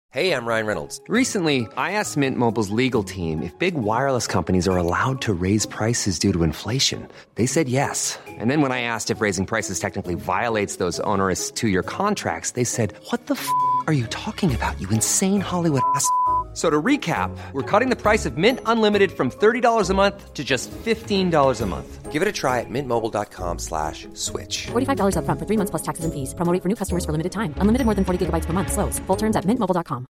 Hey, I'm Ryan Reynolds. Recently, I asked Mint Mobile's legal team if big wireless companies are allowed to raise prices due to inflation. They said yes. And then when I asked if raising prices technically violates those onerous two-year contracts, they said, "What the f*** are you talking about, you insane Hollywood ass?" So to recap, we're cutting the price of Mint Unlimited from $30 a month to just $15 a month. Give it a try at mintmobile.com/switch. $45 up front for 3 months plus taxes and fees. Promo rate for new customers for limited time. Unlimited more than 40 gigabytes per month. Slows full terms at mintmobile.com.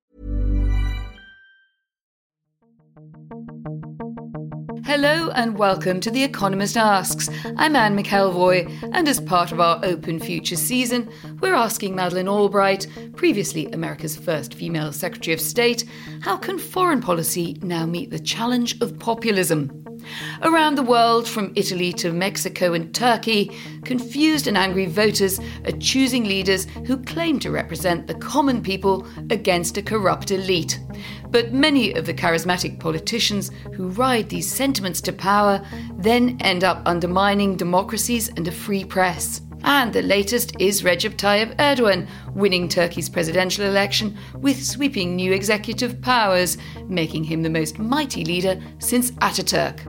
Hello and welcome to The Economist Asks. I'm Anne McElvoy, and as part of our Open Future season, we're asking Madeleine Albright, previously America's first female Secretary of State, how can foreign policy now meet the challenge of populism? Around the world, from Italy to Mexico and Turkey, confused and angry voters are choosing leaders who claim to represent the common people against a corrupt elite. But many of the charismatic politicians who ride these sentiments to power then end up undermining democracies and a free press. And the latest is Recep Tayyip Erdogan winning Turkey's presidential election with sweeping new executive powers, making him the most mighty leader since Ataturk.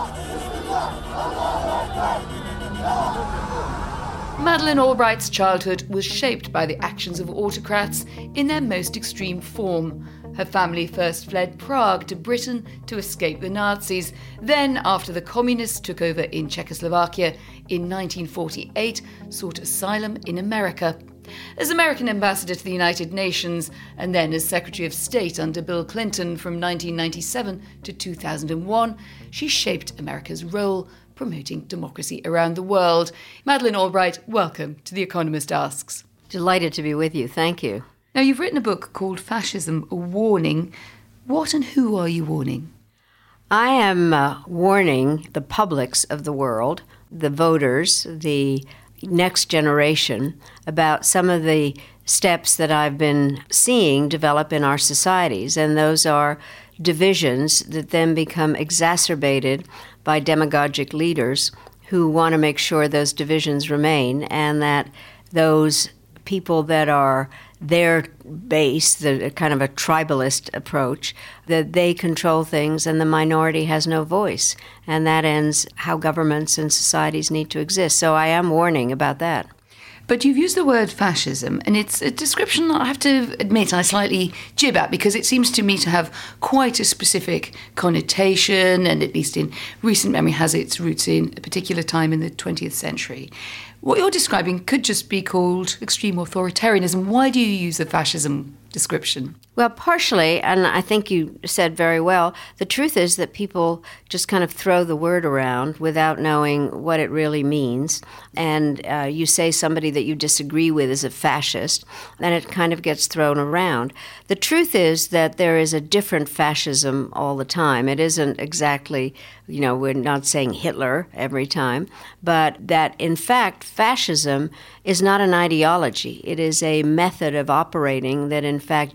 Madeleine Albright's childhood was shaped by the actions of autocrats in their most extreme form. Her family first fled Prague to Britain to escape the Nazis. Then, after the communists took over in Czechoslovakia in 1948, sought asylum in America. As American ambassador to the United Nations, and then as Secretary of State under Bill Clinton from 1997 to 2001, she shaped America's role promoting democracy around the world. Madeleine Albright, welcome to The Economist Asks. Delighted to be with you. Thank you. Now, you've written a book called Fascism, A Warning. What and who are you warning? I am warning the publics of the world, the voters, the next generation, about some of the steps that I've been seeing develop in our societies. And those are divisions that then become exacerbated by demagogic leaders who want to make sure those divisions remain, and that those people that are their base, the kind of a tribalist approach, that they control things and the minority has no voice. And that ends how governments and societies need to exist. So I am warning about that. But you've used the word fascism, and it's a description that I have to admit I slightly jib at, because it seems to me to have quite a specific connotation, and at least in recent memory has its roots in a particular time in the 20th century. What you're describing could just be called extreme authoritarianism. Why do you use the fascism description? Well, partially, and I think you said very well, the truth is that people just kind of throw the word around without knowing what it really means. And you say somebody that you disagree with is a fascist, and it kind of gets thrown around. The truth is that there is a different fascism all the time. It isn't exactly, we're not saying Hitler every time, but that in fact fascism is not an ideology. It is a method of operating that in fact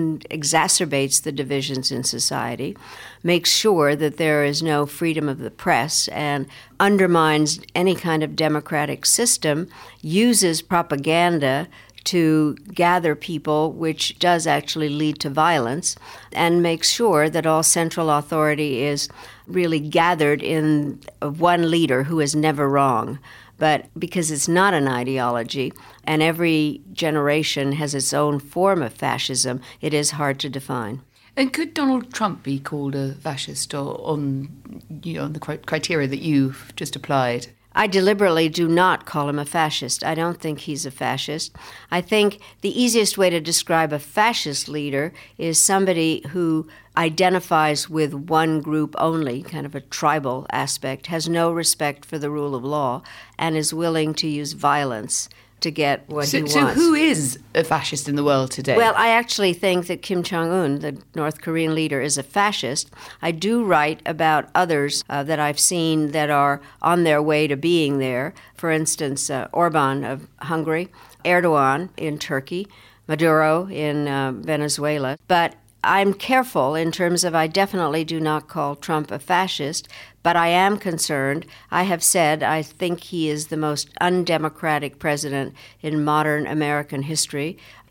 exacerbates the divisions in society, makes sure that there is no freedom of the press, and undermines any kind of democratic system, uses propaganda to gather people, which does actually lead to violence, and makes sure that all central authority is really gathered in one leader who is never wrong. But because it's not an ideology, and every generation has its own form of fascism, it is hard to define. And could Donald Trump be called a fascist, or on the criteria that you've just applied? I deliberately do not call him a fascist. I don't think he's a fascist. I think the easiest way to describe a fascist leader is somebody who identifies with one group only, kind of a tribal aspect, has no respect for the rule of law, and is willing to use violence to get what he wants. So who is a fascist in the world today? Well, I actually think that Kim Jong-un, the North Korean leader, is a fascist. I do write about others that I've seen that are on their way to being there. For instance, Orban of Hungary, Erdogan in Turkey, Maduro in Venezuela. But I'm careful in terms of I definitely do not call Trump a fascist, but I am concerned. I have said I think he is the most undemocratic president in modern American history.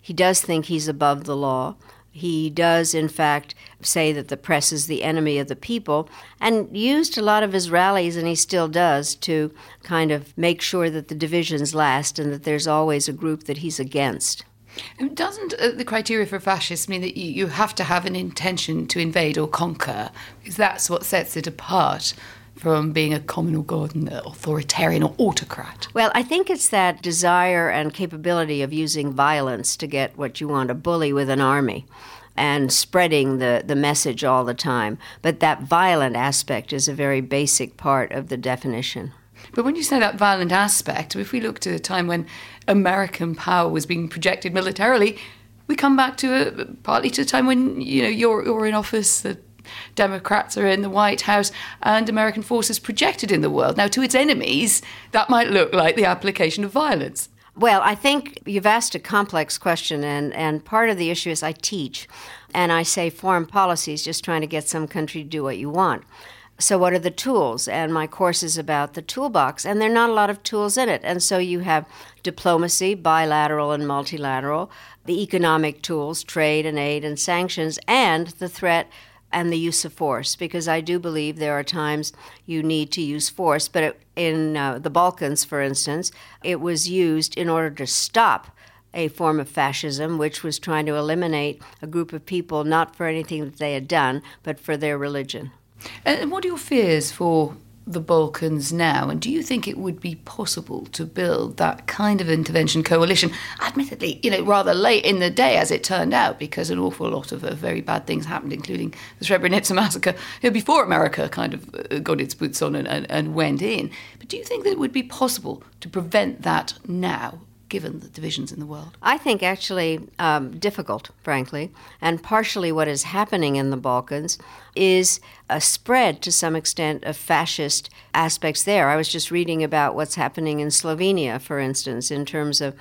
He does think he's above the law. He does, in fact, say that the press is the enemy of the people, and used a lot of his rallies, and he still does, to kind of make sure that the divisions last and that there's always a group that he's against. Doesn't the criteria for fascists mean that you have to have an intention to invade or conquer? Because that's what sets it apart from being a communal god and authoritarian or autocrat. Well, I think it's that desire and capability of using violence to get what you want, a bully with an army, and spreading the message all the time. But that violent aspect is a very basic part of the definition. But when you say that violent aspect, if we look to a time when American power was being projected militarily, we come back to partly to a time when you're in office, the Democrats are in the White House, and American forces projected in the world. Now, to its enemies, that might look like the application of violence. Well, I think you've asked a complex question, and part of the issue is I teach, and I say foreign policy is just trying to get some country to do what you want. So what are the tools? And my course is about the toolbox, and there are not a lot of tools in it. And so you have diplomacy, bilateral and multilateral, the economic tools, trade and aid and sanctions, and the threat and the use of force, because I do believe there are times you need to use force. But in the Balkans, for instance, it was used in order to stop a form of fascism, which was trying to eliminate a group of people not for anything that they had done, but for their religion. And what are your fears for the Balkans now? And do you think it would be possible to build that kind of intervention coalition? Admittedly, rather late in the day, as it turned out, because an awful lot of very bad things happened, including the Srebrenica massacre, before America kind of got its boots on and went in. But do you think that it would be possible to prevent that now, given the divisions in the world? I think actually difficult, frankly. And partially what is happening in the Balkans is a spread to some extent of fascist aspects there. I was just reading about what's happening in Slovenia, for instance, in terms of,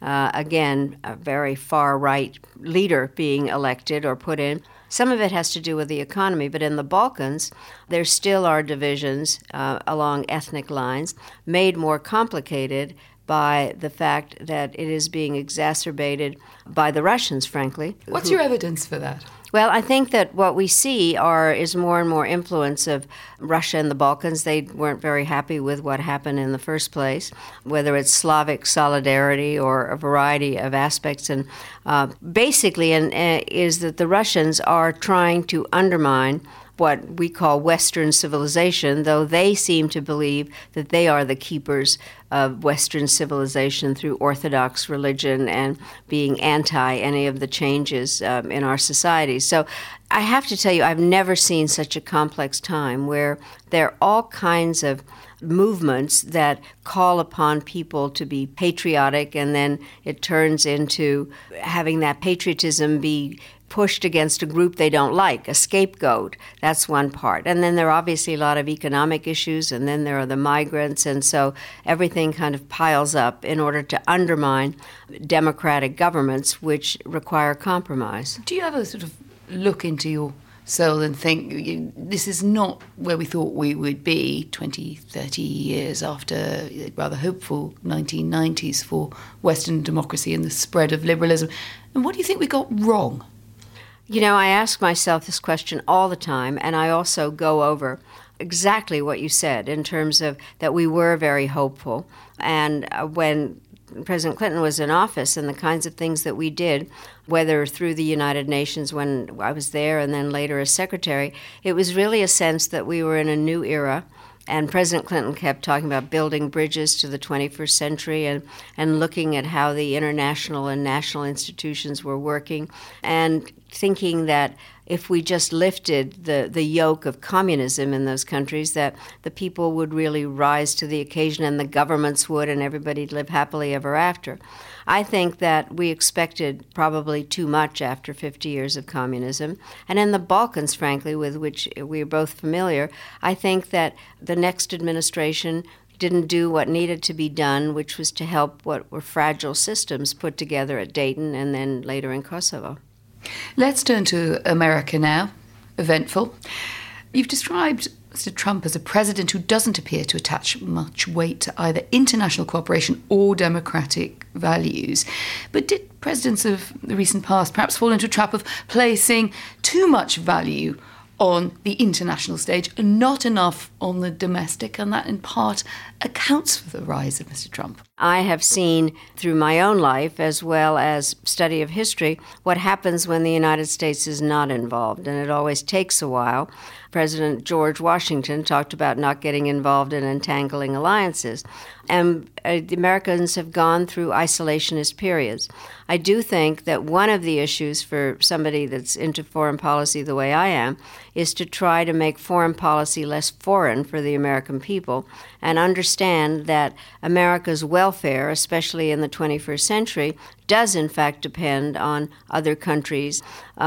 again, a very far-right leader being elected or put in. Some of it has to do with the economy, but in the Balkans, there still are divisions along ethnic lines, made more complicated by the fact that it is being exacerbated by the Russians, frankly. What's your evidence for that? Well, I think that what we see is more and more influence of Russia in the Balkans. They weren't very happy with what happened in the first place, whether it's Slavic solidarity or a variety of aspects. And basically is that the Russians are trying to undermine what we call Western civilization, though they seem to believe that they are the keepers of Western civilization through Orthodox religion and being anti any of the changes in our society. So I have to tell you, I've never seen such a complex time where there are all kinds of movements that call upon people to be patriotic, and then it turns into having that patriotism be pushed against a group they don't like, a scapegoat. That's one part. And then there are obviously a lot of economic issues, and then there are the migrants, and so everything kind of piles up in order to undermine democratic governments, which require compromise. Do you ever sort of look into your soul and think this is not where we thought we would be 20, 30 years after rather hopeful 1990s for Western democracy and the spread of liberalism? And what do you think we got wrong? I ask myself this question all the time, and I also go over exactly what you said in terms of that we were very hopeful. And when President Clinton was in office and the kinds of things that we did, whether through the United Nations when I was there and then later as secretary, it was really a sense that we were in a new era. And President Clinton kept talking about building bridges to the 21st century and looking at how the international and national institutions were working and thinking that if we just lifted the yoke of communism in those countries, that the people would really rise to the occasion and the governments would, and everybody'd live happily ever after. I think that we expected probably too much after 50 years of communism. And in the Balkans, frankly, with which we're both familiar, I think that the next administration didn't do what needed to be done, which was to help what were fragile systems put together at Dayton and then later in Kosovo. Let's turn to America now. Eventful. You've described Mr. Trump as a president who doesn't appear to attach much weight to either international cooperation or democratic values. But did presidents of the recent past perhaps fall into a trap of placing too much value on the international stage and not enough on the domestic, and that in part accounts for the rise of Mr. Trump? I have seen through my own life, as well as study of history, what happens when the United States is not involved, and it always takes a while. President George Washington talked about not getting involved in entangling alliances, and the Americans have gone through isolationist periods. I do think that one of the issues for somebody that's into foreign policy the way I am is to try to make foreign policy less foreign for the American people and understand that America's welfare, especially in the 21st century, does in fact depend on other countries,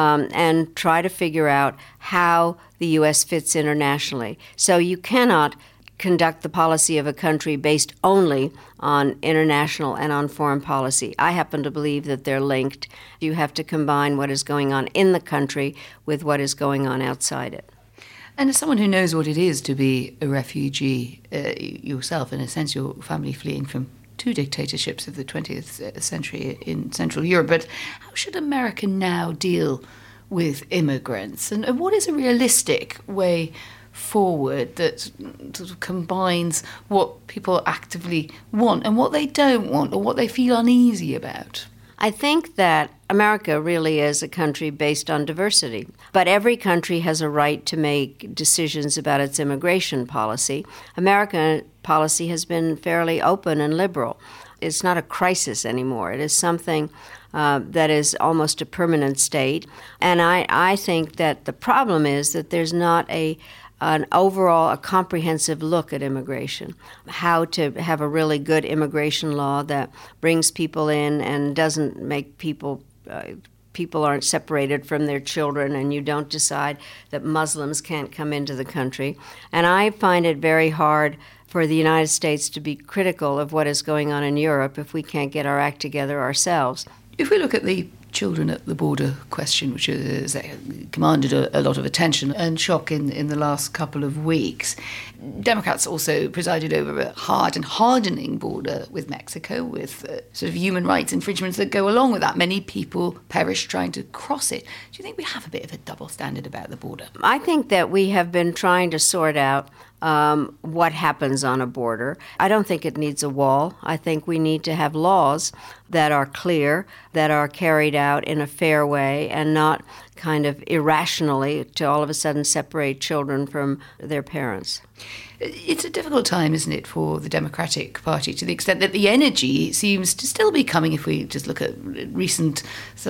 and try to figure out how the U.S. fits internationally. So you cannot conduct the policy of a country based only on international and on foreign policy. I happen to believe that they're linked. You have to combine what is going on in the country with what is going on outside it. And as someone who knows what it is to be a refugee yourself, in a sense, your family fleeing from two dictatorships of the 20th century in Central Europe, but how should America now deal with immigrants? And what is a realistic way forward that sort of combines what people actively want and what they don't want or what they feel uneasy about? I think that America really is a country based on diversity, but every country has a right to make decisions about its immigration policy. American policy has been fairly open and liberal. It's not a crisis anymore. It is something that is almost a permanent state. And I think that the problem is that there's not an overall, a comprehensive look at immigration, how to have a really good immigration law that brings people in and doesn't make people aren't separated from their children, and you don't decide that Muslims can't come into the country. And I find it very hard for the United States to be critical of what is going on in Europe if we can't get our act together ourselves. If we look at the children at the border question, which has commanded a lot of attention and shock in the last couple of weeks, Democrats also presided over a hard and hardening border with Mexico, with sort of human rights infringements that go along with that. Many people perish trying to cross it. Do you think we have a bit of a double standard about the border? I think that we have been trying to sort out what happens on a border. I don't think it needs a wall. I think we need to have laws that are clear, that are carried out in a fair way, and not kind of irrationally to all of a sudden separate children from their parents. It's a difficult time, isn't it, for the Democratic Party, to the extent that the energy seems to still be coming, if we just look at recent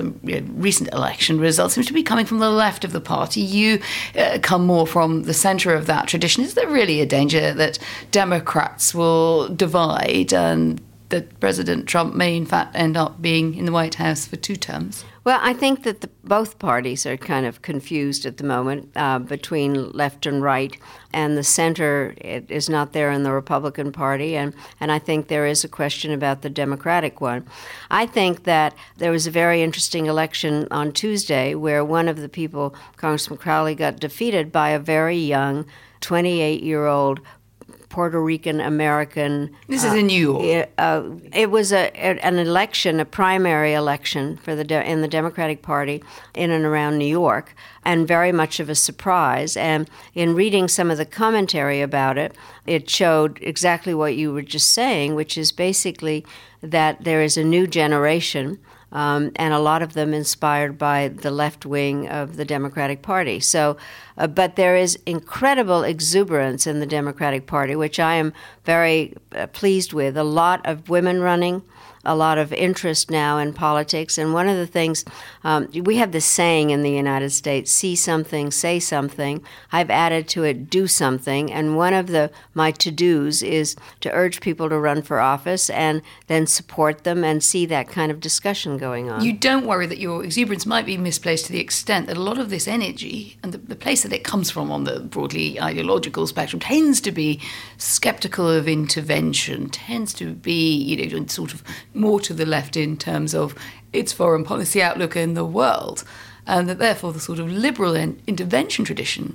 election results, seems to be coming from the left of the party. You come more from the centre of that tradition. Is there really a danger that Democrats will divide and that President Trump may in fact end up being in the White House for 2 terms? Well, I think that both parties are kind of confused at the moment between left and right, and the center is not there in the Republican Party, and I think there is a question about the Democratic one. I think that there was a very interesting election on Tuesday where one of the people, Congressman Crowley, got defeated by a very young 28-year-old Puerto Rican American. This is in New York. It was an election, a primary election for in the Democratic Party in and around New York, and very much of a surprise. And in reading some of the commentary about it, it showed exactly what you were just saying, which is basically that there is a new generation, and a lot of them inspired by the left wing of the Democratic Party. So, but there is incredible exuberance in the Democratic Party, which I am very pleased with. A lot of women running, a lot of interest now in politics. And one of the things, we have this saying in the United States, see something, say something. I've added to it, do something. And one of my to-dos is to urge people to run for office and then support them and see that kind of discussion going on. You don't worry that your exuberance might be misplaced to the extent that a lot of this energy and the place that it comes from on the broadly ideological spectrum tends to be sceptical of intervention, tends to be, sort of more to the left in terms of its foreign policy outlook in the world, and that therefore the sort of liberal intervention tradition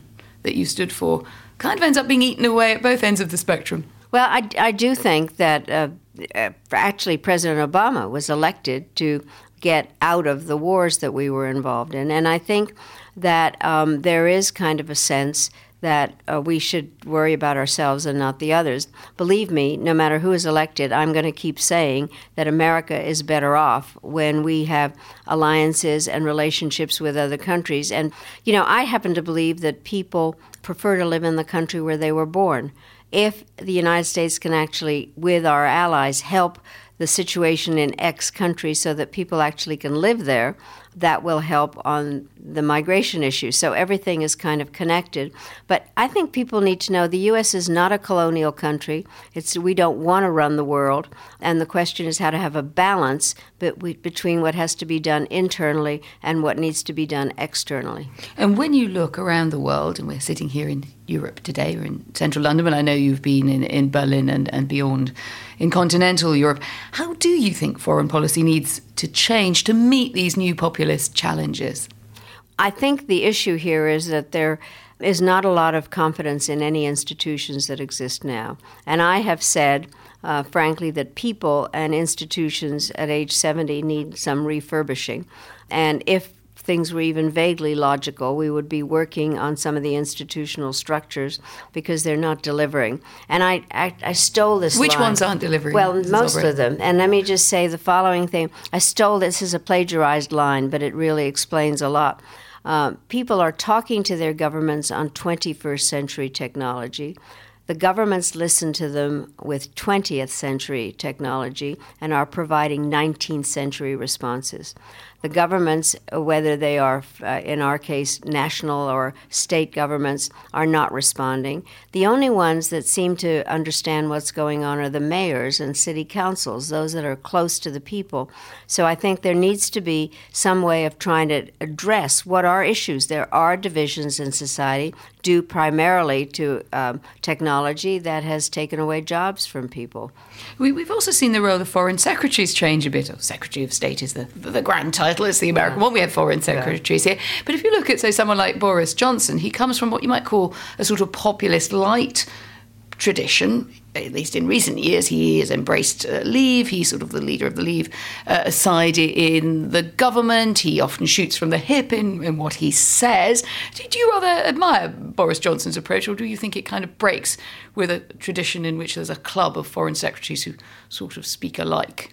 that you stood for kind of ends up being eaten away at both ends of the spectrum. Well, I do think that actually President Obama was elected to get out of the wars that we were involved in. And I think that there is kind of a sense that we should worry about ourselves and not the others. Believe me, no matter who is elected, I'm going to keep saying that America is better off when we have alliances and relationships with other countries. And, I happen to believe that people prefer to live in the country where they were born. If the United States can actually, with our allies, help the situation in X country so that people actually can live there, that will help on the migration issue. So everything is kind of connected. But I think people need to know the U.S. is not a colonial country. We don't want to run the world. And the question is how to have a balance between what has to be done internally and what needs to be done externally. And when you look around the world, and we're sitting here in Europe today, we're in central London, but I know you've been in Berlin and beyond in continental Europe, how do you think foreign policy needs to change to meet these new populist challenges? I think the issue here is that there is not a lot of confidence in any institutions that exist now. And I have said, frankly, that people and institutions at age 70 need some refurbishing. And if things were even vaguely logical, we would be working on some of the institutional structures because they're not delivering. And I stole this Which line. ones aren't delivering? Well, most of them. And let me just say the following thing. I stole this as a plagiarized line, but it really explains a lot. People are talking to their governments on 21st century technology. The governments listen to them with 20th century technology and are providing 19th century responses. The governments, whether they are, in our case, national or state governments, are not responding. The only ones that seem to understand what's going on are the mayors and city councils, those that are close to the people. So I think there needs to be some way of trying to address what are issues. There are divisions in society due primarily to technology that has taken away jobs from people. We've also seen the role of foreign secretaries change a bit. Secretary of State is the grand title. It's the American one. We have foreign secretaries here. But if you look at, say, someone like Boris Johnson, he comes from what you might call a sort of populist light tradition. At least in recent years, he has embraced Leave. He's sort of the leader of the Leave side in the government. He often shoots from the hip in what he says. Do you rather admire Boris Johnson's approach, or do you think it kind of breaks with a tradition in which there's a club of foreign secretaries who sort of speak alike?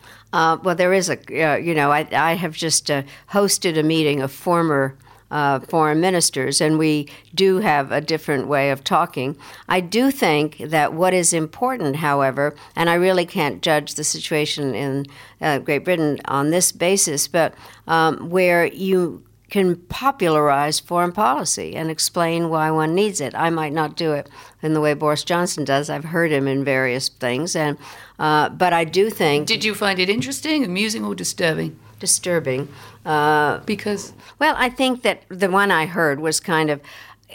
Well, there is I have just hosted a meeting of former foreign ministers, and we do have a different way of talking. I do think that what is important, however, and I really can't judge the situation in Great Britain on this basis, but where you can popularize foreign policy and explain why one needs it. I might not do it in the way Boris Johnson does. I've heard him in various things, and but I do think... Did you find it interesting, amusing, or disturbing? Disturbing. Because? Well, I think that the one I heard was kind of,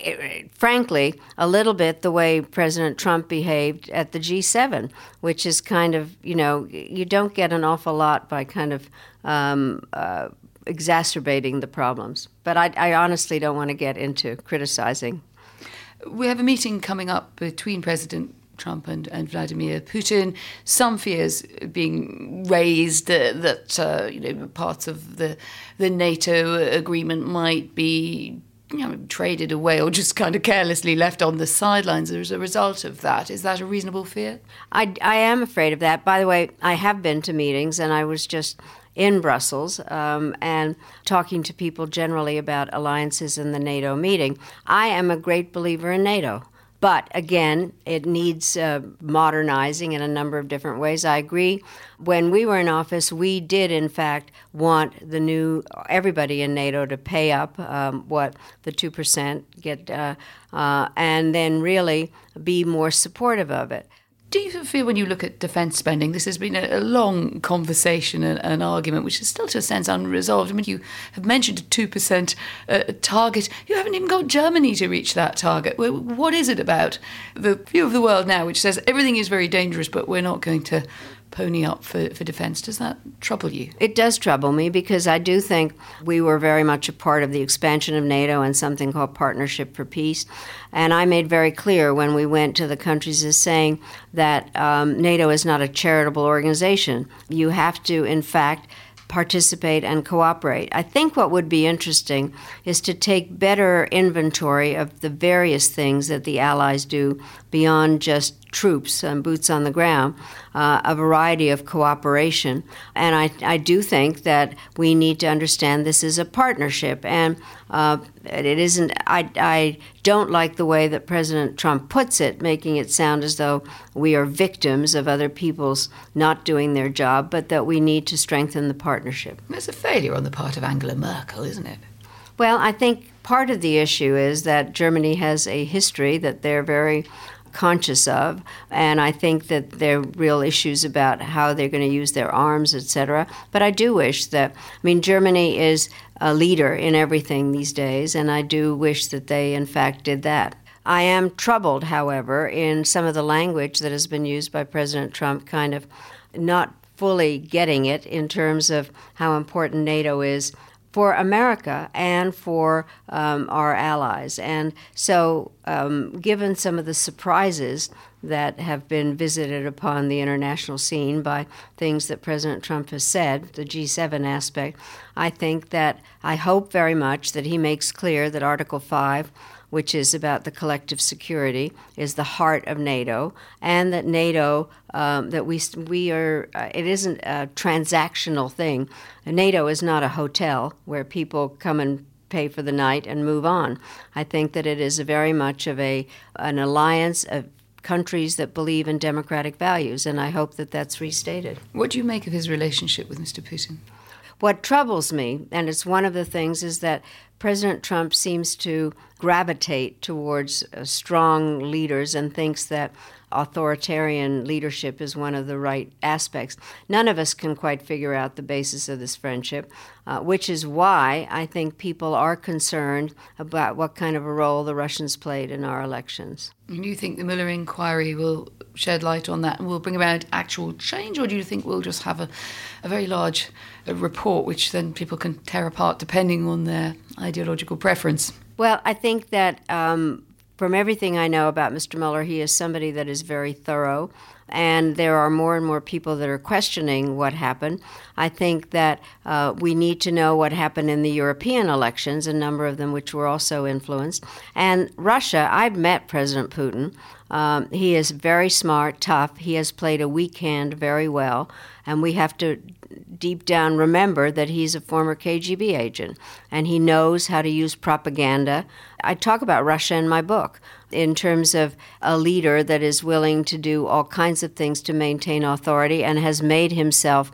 frankly, a little bit the way President Trump behaved at the G7, which is kind of, you don't get an awful lot by kind of exacerbating the problems. But I honestly don't want to get into criticizing. We have a meeting coming up between President Trump and Vladimir Putin. Some fears being raised that parts of the NATO agreement might be traded away or just kind of carelessly left on the sidelines as a result of that. Is that a reasonable fear? I am afraid of that. By the way, I have been to meetings, and I was just in Brussels and talking to people generally about alliances in the NATO meeting. I am a great believer in NATO. But again, it needs modernizing in a number of different ways. I agree. When we were in office, we did, in fact, want everybody in NATO to pay up what the 2% get, and then really be more supportive of it. Do you feel when you look at defence spending, this has been a long conversation and an argument which is still to a sense unresolved? I mean, you have mentioned a 2% target. You haven't even got Germany to reach that target. What is it about the view of the world now which says everything is very dangerous but we're not going to pony up for defence. Does that trouble you? It does trouble me because I do think we were very much a part of the expansion of NATO and something called Partnership for Peace. And I made very clear when we went to the countries as saying that NATO is not a charitable organization. You have to, in fact, participate and cooperate. I think what would be interesting is to take better inventory of the various things that the Allies do beyond just troops and boots on the ground, a variety of cooperation. And I do think that we need to understand this is a partnership. And it isn't, I don't like the way that President Trump puts it, making it sound as though we are victims of other people's not doing their job, but that we need to strengthen the partnership. There's a failure on the part of Angela Merkel, isn't it? Well, I think part of the issue is that Germany has a history that they're very conscious of, and I think that there are real issues about how they're going to use their arms, etc. But I do wish that, Germany is a leader in everything these days, and I do wish that they, in fact, did that. I am troubled, however, in some of the language that has been used by President Trump, kind of not fully getting it in terms of how important NATO is for America and for our allies. And so given some of the surprises that have been visited upon the international scene by things that President Trump has said, the G7 aspect, I hope very much that he makes clear that Article 5, which is about the collective security, is the heart of NATO, and that NATO, that we are, it isn't a transactional thing. NATO is not a hotel where people come and pay for the night and move on. I think that it is very much of an alliance of countries that believe in democratic values, and I hope that that's restated. What do you make of his relationship with Mr. Putin? What troubles me, and it's one of the things, is that President Trump seems to gravitate towards strong leaders and thinks that authoritarian leadership is one of the right aspects. None of us can quite figure out the basis of this friendship, which is why I think people are concerned about what kind of a role the Russians played in our elections. And do you think the Mueller inquiry will shed light on that and will bring about actual change, or do you think we'll just have a very large report which then people can tear apart depending on their ideological preference? Well, I think that from everything I know about Mr. Mueller, he is somebody that is very thorough, and there are more and more people that are questioning what happened. I think that we need to know what happened in the European elections, a number of them which were also influenced. And Russia, I've met President Putin. He is very smart, tough. He has played a weak hand very well, and we have to deep down remember that he's a former KGB agent, and he knows how to use propaganda. I talk about Russia in my book in terms of a leader that is willing to do all kinds of things to maintain authority and has made himself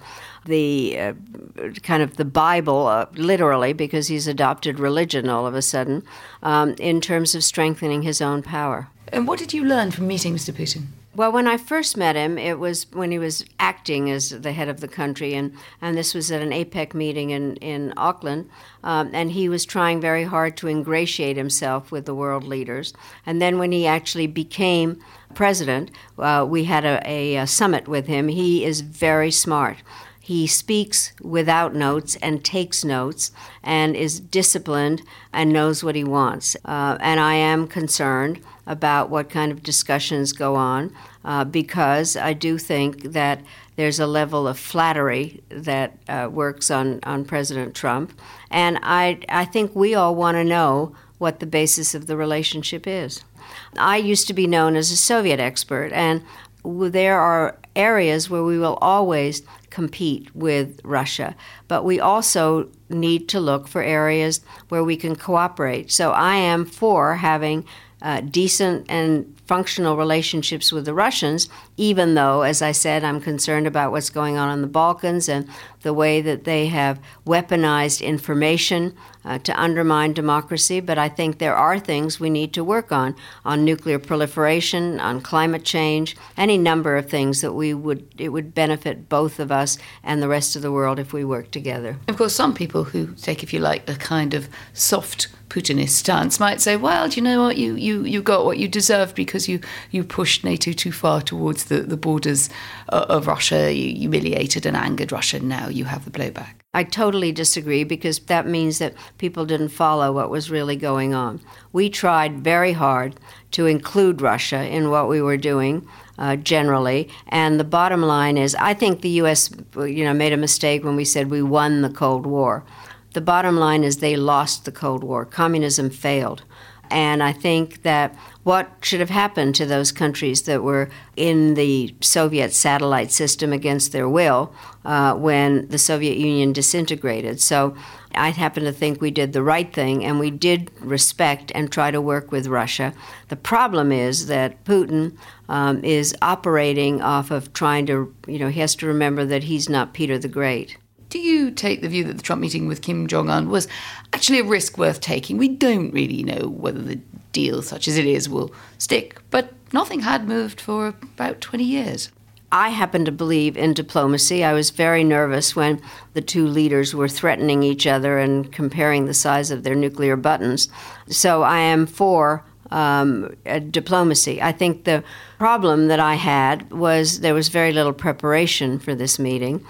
the kind of the Bible, literally, because he's adopted religion all of a sudden, in terms of strengthening his own power. And what did you learn from meeting Mr. Putin? Well, when I first met him, it was when he was acting as the head of the country, and this was at an APEC meeting in Auckland, and he was trying very hard to ingratiate himself with the world leaders. And then when he actually became president, we had a summit with him. He is very smart. He speaks without notes and takes notes and is disciplined and knows what he wants. And I am concerned about what kind of discussions go on because I do think that there's a level of flattery that works on President Trump. And I think we all want to know what the basis of the relationship is. I used to be known as a Soviet expert, and there are areas where we will always compete with Russia, but we also need to look for areas where we can cooperate. So I am for having decent and functional relationships with the Russians, even though, as I said, I'm concerned about what's going on in the Balkans and the way that they have weaponized information to undermine democracy. But I think there are things we need to work on nuclear proliferation, on climate change, any number of things that it would benefit both of us and the rest of the world if we work together. Of course, some people who take, if you like, a kind of soft Putinist stance might say, well, do you know what, you got what you deserved because you pushed NATO too far towards the borders of Russia, you humiliated and angered Russia, now you have the blowback. I totally disagree, because that means that people didn't follow what was really going on. We tried very hard to include Russia in what we were doing generally, and the bottom line is I think the U.S. made a mistake when we said we won the Cold War. The bottom line is they lost the Cold War. Communism failed. And I think that what should have happened to those countries that were in the Soviet satellite system against their will when the Soviet Union disintegrated. So I happen to think we did the right thing, and we did respect and try to work with Russia. The problem is that Putin is operating off of trying to, he has to remember that he's not Peter the Great. Do you take the view that the Trump meeting with Kim Jong-un was actually a risk worth taking? We don't really know whether the deal, such as it is, will stick, but nothing had moved for about 20 years. I happen to believe in diplomacy. I was very nervous when the two leaders were threatening each other and comparing the size of their nuclear buttons. So I am for diplomacy. I think the problem that I had was there was very little preparation for this meeting.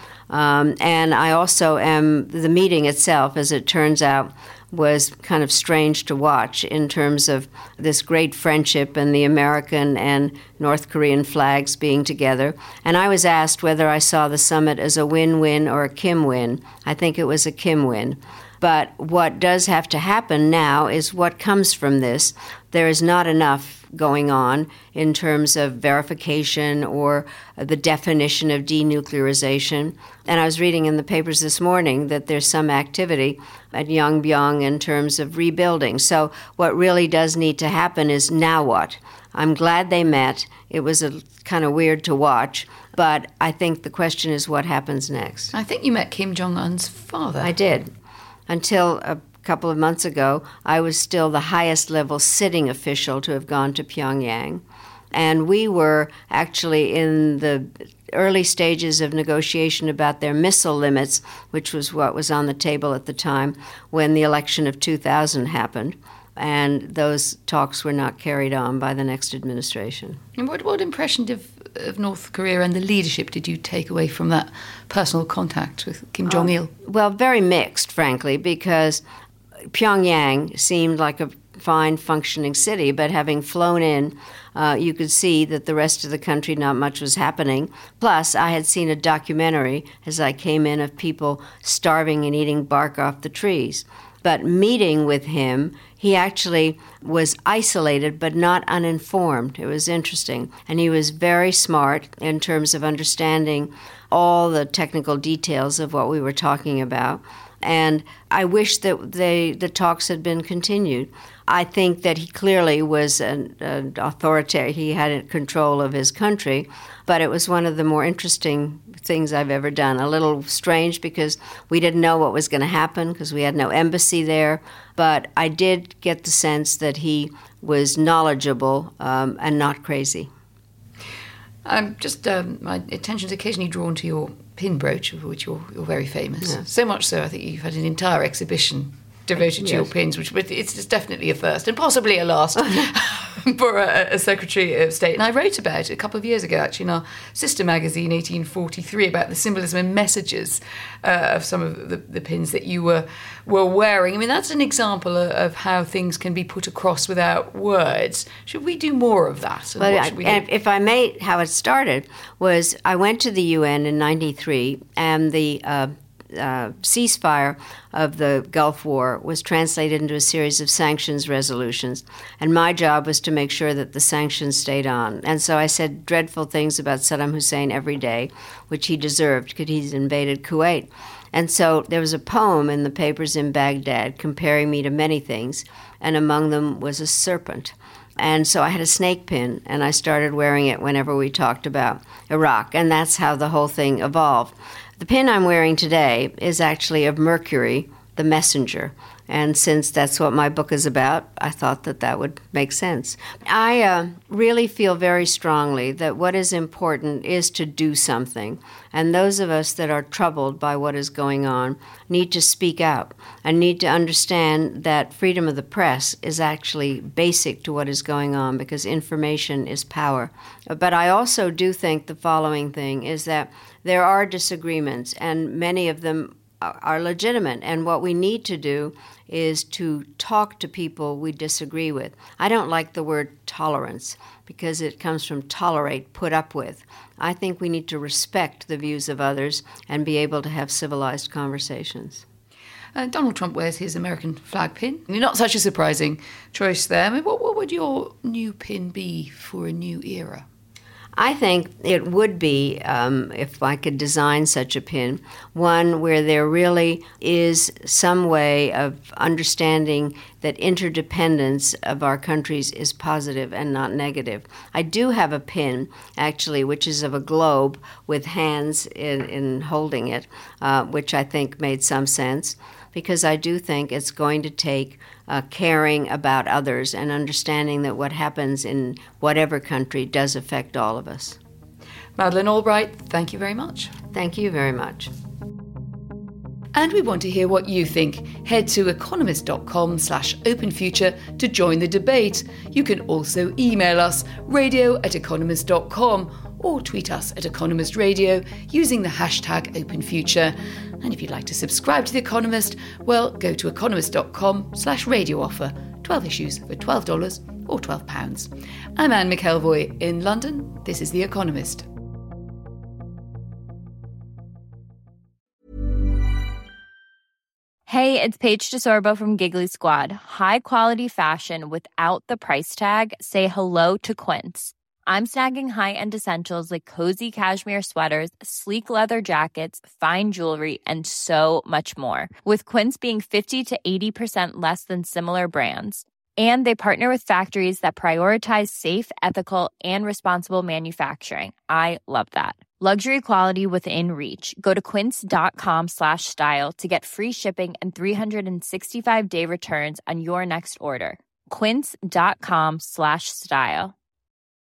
And I also the meeting itself, as it turns out, was kind of strange to watch in terms of this great friendship and the American and North Korean flags being together. And I was asked whether I saw the summit as a win-win or a Kim win. I think it was a Kim win. But what does have to happen now is what comes from this. There is not enough going on in terms of verification or the definition of denuclearization. And I was reading in the papers this morning that there's some activity at Yongbyon in terms of rebuilding. So what really does need to happen is now what? I'm glad they met. It was a kind of weird to watch, but I think the question is what happens next. I think you met Kim Jong-un's father. I did. Until a couple of months ago, I was still the highest level sitting official to have gone to Pyongyang. And we were actually in the early stages of negotiation about their missile limits, which was what was on the table at the time when the election of 2000 happened. And those talks were not carried on by the next administration. And what impression of North Korea and the leadership did you take away from that personal contact with Kim Jong-il? Well, very mixed, frankly, because Pyongyang seemed like a fine functioning city, but having flown in, you could see that the rest of the country, not much was happening. Plus, I had seen a documentary as I came in of people starving and eating bark off the trees. But meeting with him, he actually was isolated but not uninformed. It was interesting. And he was very smart in terms of understanding all the technical details of what we were talking about. And I wish that the talks had been continued. I think that he clearly was an authoritarian. He had control of his country, but it was one of the more interesting things I've ever done. A little strange because we didn't know what was going to happen because we had no embassy there, but I did get the sense that he was knowledgeable and not crazy. My attention's occasionally drawn to your pin brooch, of which you're very famous. Yeah. So much so, I think you've had an entire exhibition devoted to your pins, but it's definitely a first and possibly a last for a Secretary of State. And I wrote about it a couple of years ago, actually, in our sister magazine, 1843, about the symbolism and messages of some of the pins that you were wearing. I mean, that's an example of how things can be put across without words. Should we do more of that? And if I may, how it started was I went to the UN in 93, and the ceasefire of the Gulf War was translated into a series of sanctions resolutions. And my job was to make sure that the sanctions stayed on. And so I said dreadful things about Saddam Hussein every day, which he deserved because he's invaded Kuwait. And so there was a poem in the papers in Baghdad comparing me to many things, and among them was a serpent. And so I had a snake pin, and I started wearing it whenever we talked about Iraq, and that's how the whole thing evolved. The pin I'm wearing today is actually of Mercury, the messenger. And since that's what my book is about, I thought that that would make sense. I really feel very strongly that what is important is to do something. And those of us that are troubled by what is going on need to speak out and need to understand that freedom of the press is actually basic to what is going on, because information is power. But I also do think the following thing is that there are disagreements, and many of them are legitimate, and what we need to do is to talk to people we disagree with. I don't like the word tolerance because it comes from tolerate, put up with. I think we need to respect the views of others and be able to have civilized conversations. Donald Trump wears his American flag pin. Not such a surprising choice there. I mean, what would your new pin be for a new era? I think it would be, if I could design such a pin, one where there really is some way of understanding that interdependence of our countries is positive and not negative. I do have a pin, actually, which is of a globe with hands in holding it, which I think made some sense, because I do think it's going to take caring about others and understanding that what happens in whatever country does affect all of us. Madeleine Albright, thank you very much. Thank you very much. And we want to hear what you think. Head to economist.com/openfuture to join the debate. You can also email us radio@economist.com or tweet us at Economist Radio using the hashtag OpenFuture. And if you'd like to subscribe to The Economist, well, go to economist.com/radio offer. 12 issues for $12 or £12. I'm Anne McElvoy in London. This is The Economist. Hey, it's Paige DeSorbo from Giggly Squad. High quality fashion without the price tag. Say hello to Quince. I'm snagging high-end essentials like cozy cashmere sweaters, sleek leather jackets, fine jewelry, and so much more. With Quince being 50 to 80% less than similar brands. And they partner with factories that prioritize safe, ethical, and responsible manufacturing. I love that. Luxury quality within reach. Go to quince.com/style to get free shipping and 365-day returns on your next order. Quince.com/style.